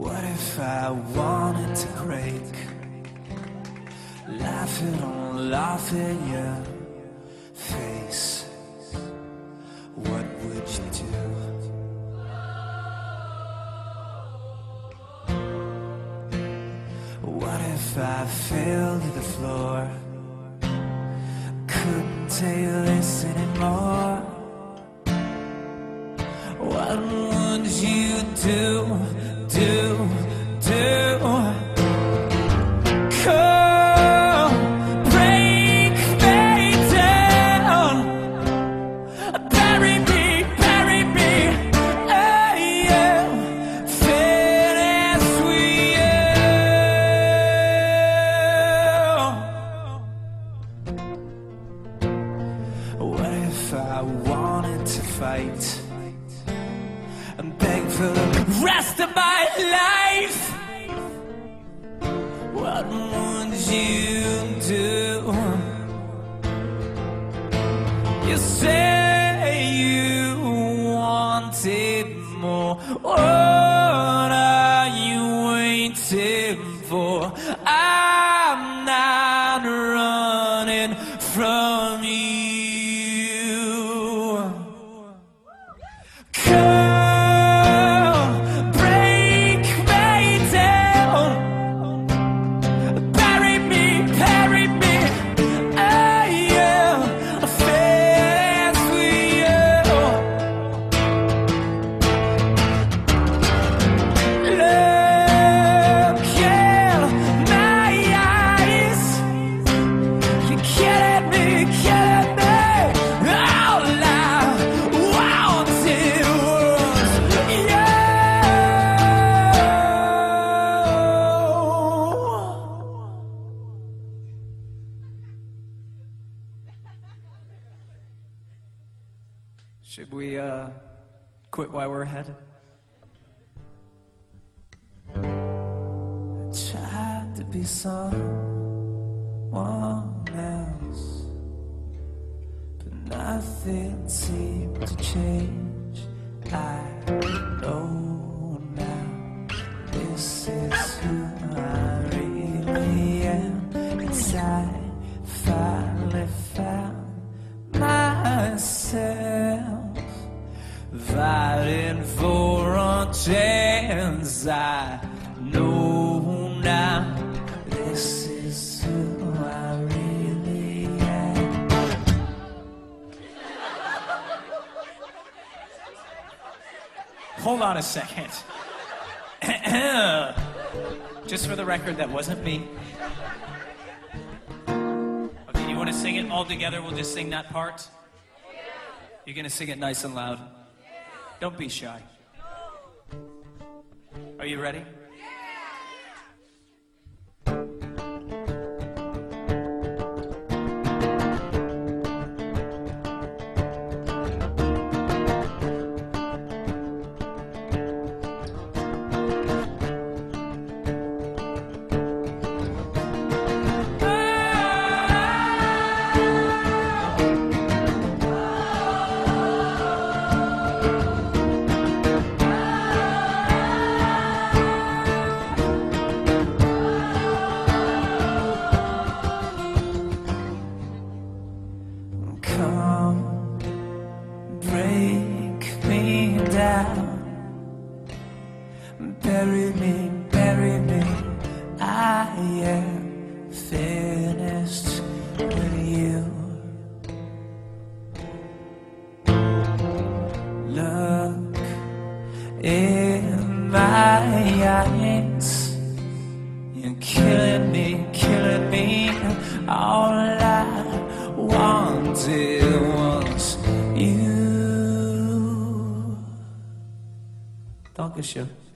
What if I wanted to break? Laugh at your face. What would you do? What if I fell to the floor? Couldn't take this anymore. What would you do? Come, break me down. Bury me, I am finished with you. What if I wanted to fight and beg for the rest of my life? What would you do? You say you wanted more. What are you waiting for? I'm not running from you. Should we quit while we're ahead? I tried to be someone else, but nothing seemed to change. I know now this is who I really am. Inside, finally found myself, fighting for a chance. I know now this is who I really am. Hold on a second. Just for the record, that wasn't me. Okay, you want to sing it all together? We'll just sing that part. You're gonna sing it nice and loud. Don't be shy. Are you ready? Come, break me down. Bury me, I am finished with you. Look in my eyes. You're killing me. All I wanted was you. Dankeschön.